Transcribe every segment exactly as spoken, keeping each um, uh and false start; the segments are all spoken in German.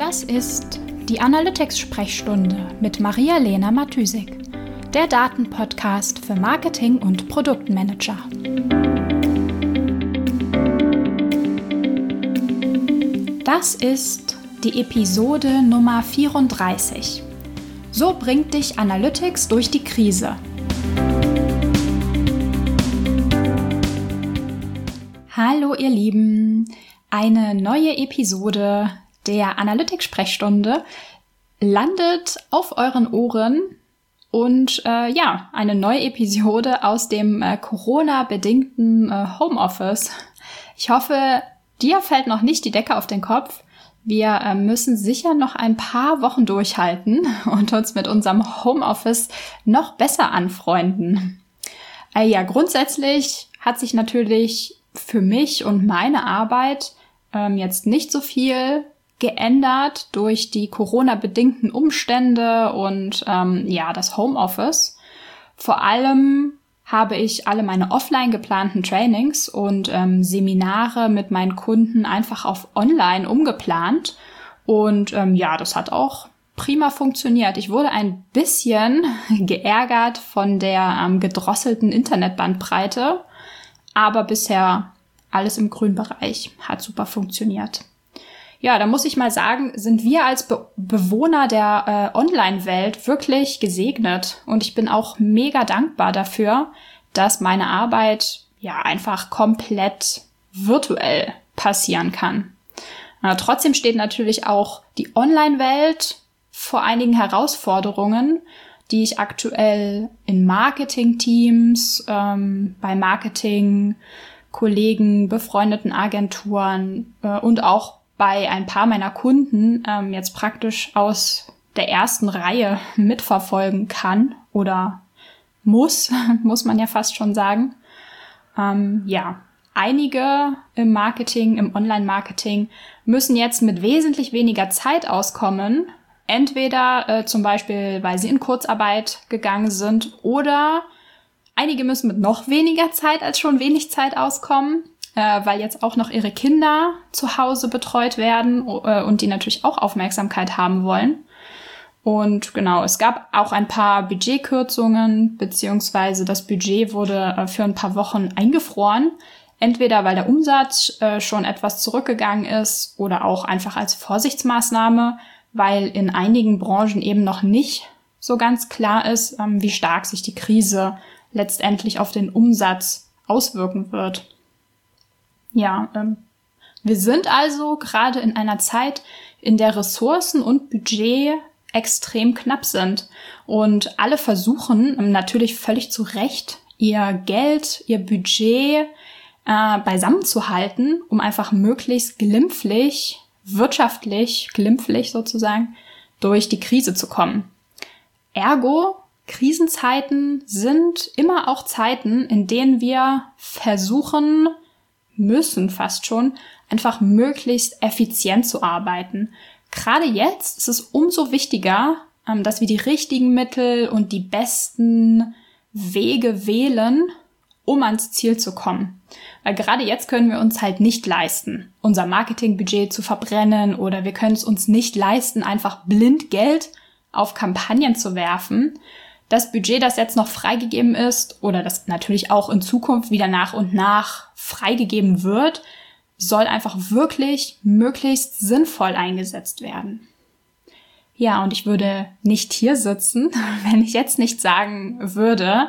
Das ist die Analytics-Sprechstunde mit Maria-Lena Matysik, der Datenpodcast für Marketing- und Produktmanager. Das ist die Episode Nummer vierunddreißig. So bringt dich Analytics durch die Krise. Hallo ihr Lieben, eine neue Episode der Analytics-Sprechstunde landet auf euren Ohren und äh, ja, eine neue Episode aus dem äh, Corona-bedingten äh, Homeoffice. Ich hoffe, dir fällt noch nicht die Decke auf den Kopf. Wir äh, müssen sicher noch ein paar Wochen durchhalten und uns mit unserem Homeoffice noch besser anfreunden. Äh, ja, grundsätzlich hat sich natürlich für mich und meine Arbeit ähm, jetzt nicht so viel geändert durch die Corona-bedingten Umstände und ähm, ja, das Homeoffice. Vor allem habe ich alle meine offline geplanten Trainings und ähm, Seminare mit meinen Kunden einfach auf online umgeplant. Und ähm, ja, das hat auch prima funktioniert. Ich wurde ein bisschen geärgert von der ähm, gedrosselten Internetbandbreite, aber bisher alles im grünen Bereich, hat super funktioniert. Ja, da muss ich mal sagen, sind wir als Be- Bewohner der äh, Online-Welt wirklich gesegnet. Und ich bin auch mega dankbar dafür, dass meine Arbeit ja einfach komplett virtuell passieren kann. Äh, trotzdem steht natürlich auch die Online-Welt vor einigen Herausforderungen, die ich aktuell in Marketing-Teams, ähm, bei Marketing-Kollegen, befreundeten Agenturen äh, und auch bei ein paar meiner Kunden ähm, jetzt praktisch aus der ersten Reihe mitverfolgen kann oder muss, muss man ja fast schon sagen. Ähm, ja, einige im Marketing, im Online-Marketing müssen jetzt mit wesentlich weniger Zeit auskommen. Entweder äh, zum Beispiel, weil sie in Kurzarbeit gegangen sind, oder einige müssen mit noch weniger Zeit als schon wenig Zeit auskommen, äh, weil jetzt auch noch ihre Kinder zu Hause betreut werden äh, und die natürlich auch Aufmerksamkeit haben wollen. Und genau, es gab auch ein paar Budgetkürzungen, beziehungsweise das Budget wurde äh, für ein paar Wochen eingefroren. Entweder weil der Umsatz äh, schon etwas zurückgegangen ist oder auch einfach als Vorsichtsmaßnahme, weil in einigen Branchen eben noch nicht so ganz klar ist, ähm, wie stark sich die Krise letztendlich auf den Umsatz auswirken wird. Ja, ähm, wir sind also gerade in einer Zeit, in der Ressourcen und Budget extrem knapp sind und alle versuchen, natürlich völlig zu Recht, ihr Geld, ihr Budget äh, beisammen zu halten, um einfach möglichst glimpflich, wirtschaftlich, glimpflich sozusagen, durch die Krise zu kommen. Ergo, Krisenzeiten sind immer auch Zeiten, in denen wir versuchen müssen, fast schon, einfach möglichst effizient zu arbeiten. Gerade jetzt ist es umso wichtiger, dass wir die richtigen Mittel und die besten Wege wählen, um ans Ziel zu kommen. Weil gerade jetzt können wir uns halt nicht leisten, unser Marketingbudget zu verbrennen, oder wir können es uns nicht leisten, einfach blind Geld auf Kampagnen zu werfen. Das Budget, das jetzt noch freigegeben ist oder das natürlich auch in Zukunft wieder nach und nach freigegeben wird, soll einfach wirklich möglichst sinnvoll eingesetzt werden. Ja, und ich würde nicht hier sitzen, wenn ich jetzt nicht sagen würde,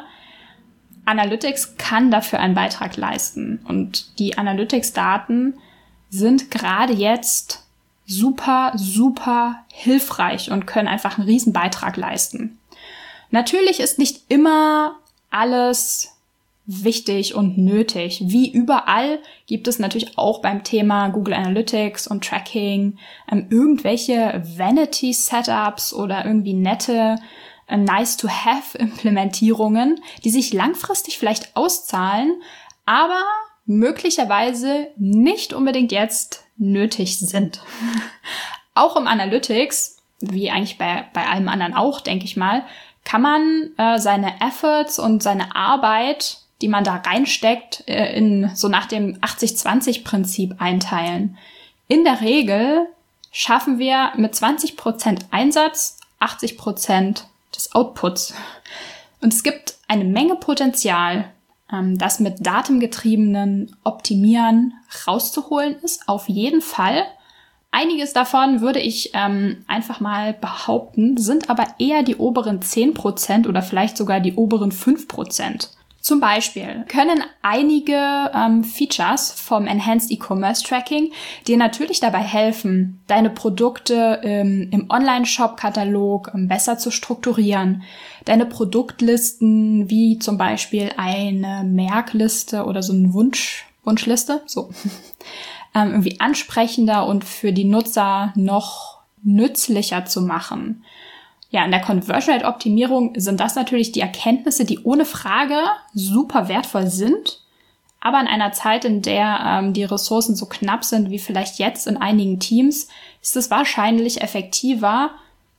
Analytics kann dafür einen Beitrag leisten. Und die Analytics-Daten sind gerade jetzt super, super hilfreich und können einfach einen riesen Beitrag leisten. Natürlich ist nicht immer alles wichtig und nötig. Wie überall gibt es natürlich auch beim Thema Google Analytics und Tracking ähm, irgendwelche Vanity-Setups oder irgendwie nette äh, Nice-to-have-Implementierungen, die sich langfristig vielleicht auszahlen, aber möglicherweise nicht unbedingt jetzt nötig sind. Auch im Analytics, wie eigentlich bei, bei allem anderen auch, denke ich mal, kann man äh, seine Efforts und seine Arbeit, die man da reinsteckt, äh, in so nach dem achtzig zwanzig Prinzip einteilen. In der Regel schaffen wir mit zwanzig Prozent Einsatz achtzig Prozent des Outputs. Und es gibt eine Menge Potenzial, ähm, das mit datengetriebenen Optimieren rauszuholen ist, auf jeden Fall. Einiges davon würde ich ähm, einfach mal behaupten, sind aber eher die oberen zehn Prozent oder vielleicht sogar die oberen fünf Prozent. Zum Beispiel können einige ähm, Features vom Enhanced E-Commerce Tracking dir natürlich dabei helfen, deine Produkte ähm, im Online-Shop-Katalog ähm, besser zu strukturieren, deine Produktlisten wie zum Beispiel eine Merkliste oder so eine Wunsch, Wunschliste, so, ähm, irgendwie ansprechender und für die Nutzer noch nützlicher zu machen. Ja, in der Conversion Rate Optimierung sind das natürlich die Erkenntnisse, die ohne Frage super wertvoll sind, aber in einer Zeit, in der ähm, die Ressourcen so knapp sind wie vielleicht jetzt in einigen Teams, ist es wahrscheinlich effektiver,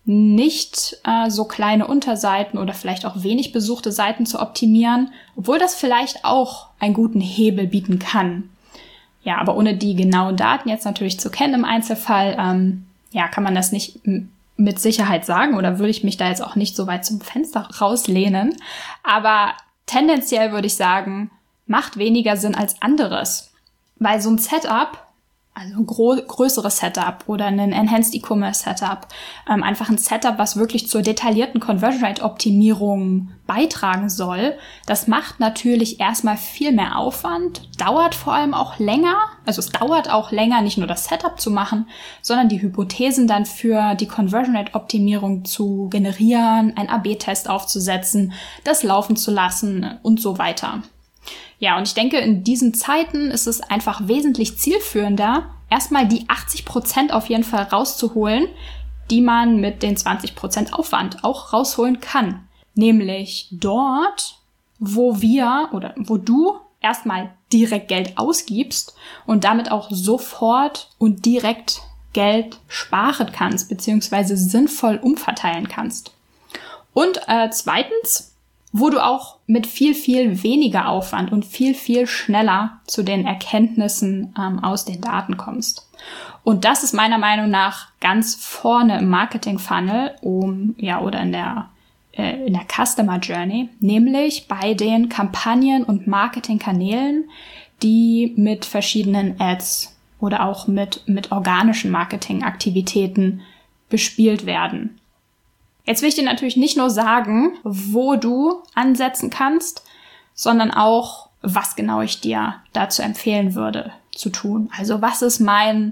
nicht äh, so kleine Unterseiten oder vielleicht auch wenig besuchte Seiten zu optimieren, obwohl das vielleicht auch einen guten Hebel bieten kann. Ja, aber ohne die genauen Daten jetzt natürlich zu kennen im Einzelfall, ähm, ja, kann man das nicht m- mit Sicherheit sagen oder würde ich mich da jetzt auch nicht so weit zum Fenster rauslehnen. Aber tendenziell würde ich sagen, macht weniger Sinn als anderes. Weil so ein Setup, also ein gro- größeres Setup oder ein Enhanced E-Commerce Setup, ähm, einfach ein Setup, was wirklich zur detaillierten Conversion Rate Optimierung beitragen soll, das macht natürlich erstmal viel mehr Aufwand, dauert vor allem auch länger, also es dauert auch länger, nicht nur das Setup zu machen, sondern die Hypothesen dann für die Conversion Rate Optimierung zu generieren, einen A B Test aufzusetzen, das laufen zu lassen und so weiter. Ja, und ich denke, in diesen Zeiten ist es einfach wesentlich zielführender, erstmal die achtzig Prozent auf jeden Fall rauszuholen, die man mit den zwanzig Prozent Aufwand auch rausholen kann. Nämlich dort, wo wir oder wo du erstmal direkt Geld ausgibst und damit auch sofort und direkt Geld sparen kannst, beziehungsweise sinnvoll umverteilen kannst. Und äh, zweitens, wo du auch mit viel, viel weniger Aufwand und viel, viel schneller zu den Erkenntnissen ähm, aus den Daten kommst. Und das ist meiner Meinung nach ganz vorne im Marketing-Funnel um, ja, oder in der, äh, in der Customer Journey, nämlich bei den Kampagnen und Marketingkanälen, die mit verschiedenen Ads oder auch mit, mit organischen Marketingaktivitäten bespielt werden. Jetzt will ich dir natürlich nicht nur sagen, wo du ansetzen kannst, sondern auch, was genau ich dir dazu empfehlen würde zu tun. Also was ist mein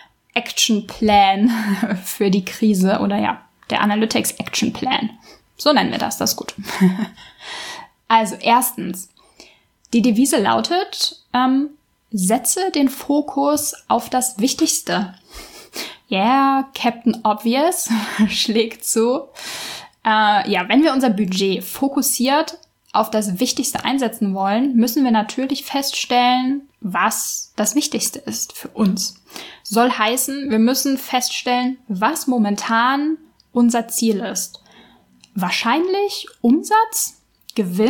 Action-Plan für die Krise oder ja, der Analytics-Action-Plan. So nennen wir das, das ist gut. Also erstens, die Devise lautet, ähm, setze den Fokus auf das Wichtigste. Ja, yeah, Captain Obvious schlägt zu. Äh, ja, wenn wir unser Budget fokussiert auf das Wichtigste einsetzen wollen, müssen wir natürlich feststellen, was das Wichtigste ist für uns. Soll heißen, wir müssen feststellen, was momentan unser Ziel ist. Wahrscheinlich Umsatz, Gewinn,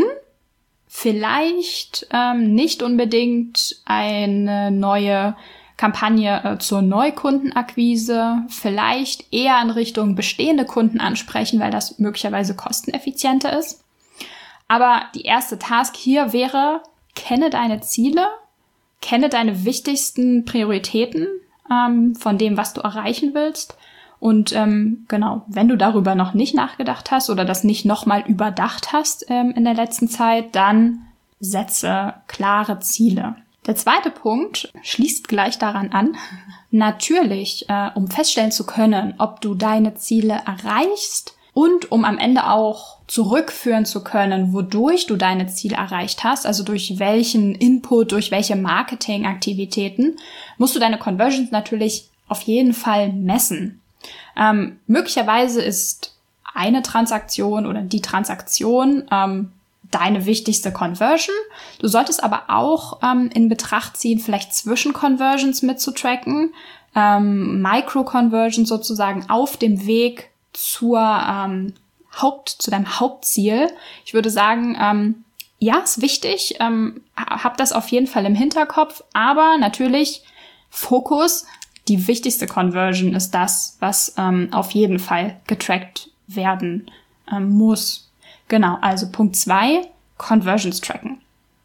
vielleicht ähm, nicht unbedingt eine neue Kampagne äh, zur Neukundenakquise, vielleicht eher in Richtung bestehende Kunden ansprechen, weil das möglicherweise kosteneffizienter ist. Aber die erste Task hier wäre, kenne deine Ziele, kenne deine wichtigsten Prioritäten ähm, von dem, was du erreichen willst. Und ähm, genau, wenn du darüber noch nicht nachgedacht hast oder das nicht nochmal überdacht hast ähm, in der letzten Zeit, dann setze klare Ziele. Der zweite Punkt schließt gleich daran an. Natürlich, äh, um feststellen zu können, ob du deine Ziele erreichst und um am Ende auch zurückführen zu können, wodurch du deine Ziele erreicht hast, also durch welchen Input, durch welche Marketingaktivitäten, musst du deine Conversions natürlich auf jeden Fall messen. Ähm, möglicherweise ist eine Transaktion oder die Transaktion ähm, deine wichtigste Conversion. Du solltest aber auch ähm, in Betracht ziehen, vielleicht Zwischenconversions mitzutracken, ähm, Micro-Conversions sozusagen auf dem Weg zur ähm, Haupt, zu deinem Hauptziel. Ich würde sagen, ähm, ja, ist wichtig, ähm, hab das auf jeden Fall im Hinterkopf, aber natürlich Fokus die wichtigste Conversion ist das, was ähm, auf jeden Fall getrackt werden ähm, muss. Genau, also Punkt zwei, Conversions tracken.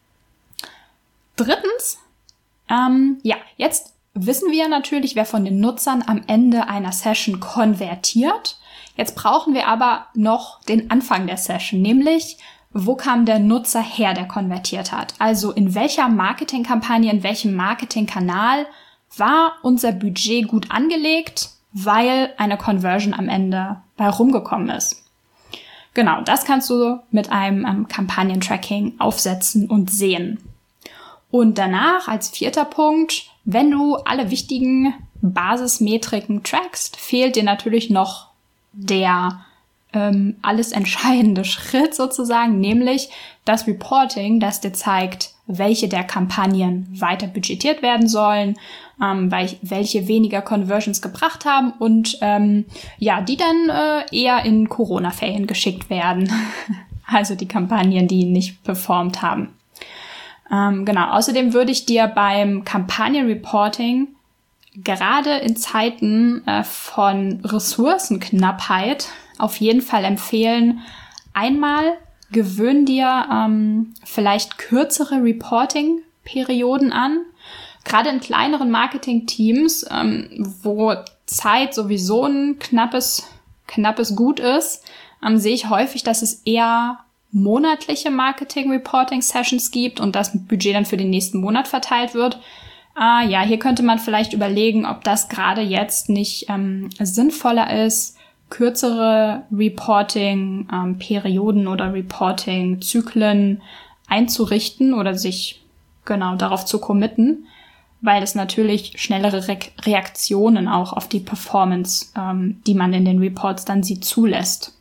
Drittens, ähm, ja, jetzt wissen wir natürlich, wer von den Nutzern am Ende einer Session konvertiert. Jetzt brauchen wir aber noch den Anfang der Session, nämlich wo kam der Nutzer her, der konvertiert hat? Also in welcher Marketingkampagne, in welchem Marketingkanal war unser Budget gut angelegt, weil eine Conversion am Ende bei rumgekommen ist. Genau, das kannst du mit einem ähm, Kampagnentracking aufsetzen und sehen. Und danach als vierter Punkt, wenn du alle wichtigen Basismetriken trackst, fehlt dir natürlich noch der ähm, alles entscheidende Schritt sozusagen, nämlich das Reporting, das dir zeigt, welche der Kampagnen weiter budgetiert werden sollen, ähm, welche weniger Conversions gebracht haben und ähm, ja, die dann äh, eher in Corona-Ferien geschickt werden. Also die Kampagnen, die nicht performt haben. Ähm, genau, außerdem würde ich dir beim Kampagnenreporting gerade in Zeiten äh, von Ressourcenknappheit auf jeden Fall empfehlen, einmal gewöhn dir ähm, vielleicht kürzere Reporting-Perioden an. Gerade in kleineren Marketing-Teams, ähm, wo Zeit sowieso ein knappes, knappes Gut ist, ähm, sehe ich häufig, dass es eher monatliche Marketing-Reporting-Sessions gibt und das Budget dann für den nächsten Monat verteilt wird. Ah, ja, hier könnte man vielleicht überlegen, ob das gerade jetzt nicht ähm, sinnvoller ist, kürzere Reporting-Perioden ähm, oder Reporting-Zyklen einzurichten oder sich genau darauf zu committen, weil es natürlich schnellere Re- Reaktionen auch auf die Performance, ähm, die man in den Reports dann sieht, zulässt.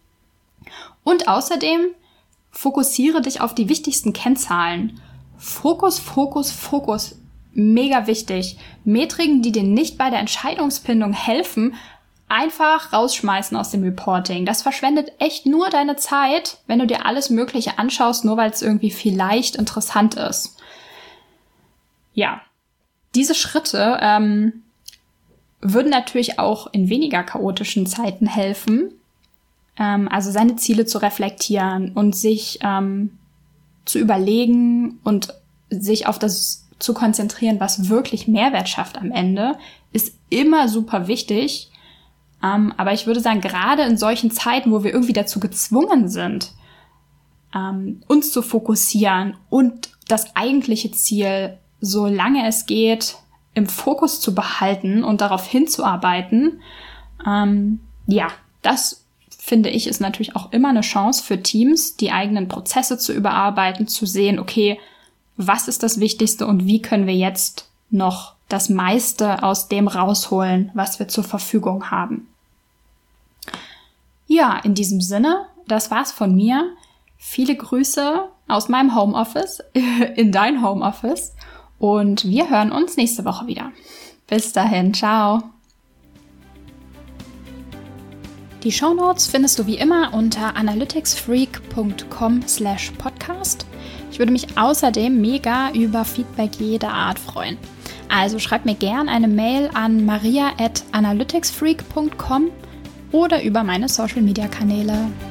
Und außerdem fokussiere dich auf die wichtigsten Kennzahlen. Fokus, Fokus, Fokus. Mega wichtig. Metriken, die dir nicht bei der Entscheidungsfindung helfen, einfach rausschmeißen aus dem Reporting. Das verschwendet echt nur deine Zeit, wenn du dir alles Mögliche anschaust, nur weil es irgendwie vielleicht interessant ist. Ja, diese Schritte ähm, würden natürlich auch in weniger chaotischen Zeiten helfen, ähm, also seine Ziele zu reflektieren und sich ähm, zu überlegen und sich auf das zu konzentrieren, was wirklich Mehrwert schafft am Ende, ist immer super wichtig. Um, aber ich würde sagen, gerade in solchen Zeiten, wo wir irgendwie dazu gezwungen sind, um, uns zu fokussieren und das eigentliche Ziel, solange es geht, im Fokus zu behalten und darauf hinzuarbeiten, um, ja, das finde ich, ist natürlich auch immer eine Chance für Teams, die eigenen Prozesse zu überarbeiten, zu sehen, okay, was ist das Wichtigste und wie können wir jetzt noch das meiste aus dem rausholen, was wir zur Verfügung haben. Ja, in diesem Sinne, das war's von mir. Viele Grüße aus meinem Homeoffice in dein Homeoffice und wir hören uns nächste Woche wieder. Bis dahin, ciao. Die Shownotes findest du wie immer unter analyticsfreak.com slash podcast. Ich würde mich außerdem mega über Feedback jeder Art freuen. Also schreib mir gern eine Mail an maria at analyticsfreak punkt com oder über meine Social-Media-Kanäle.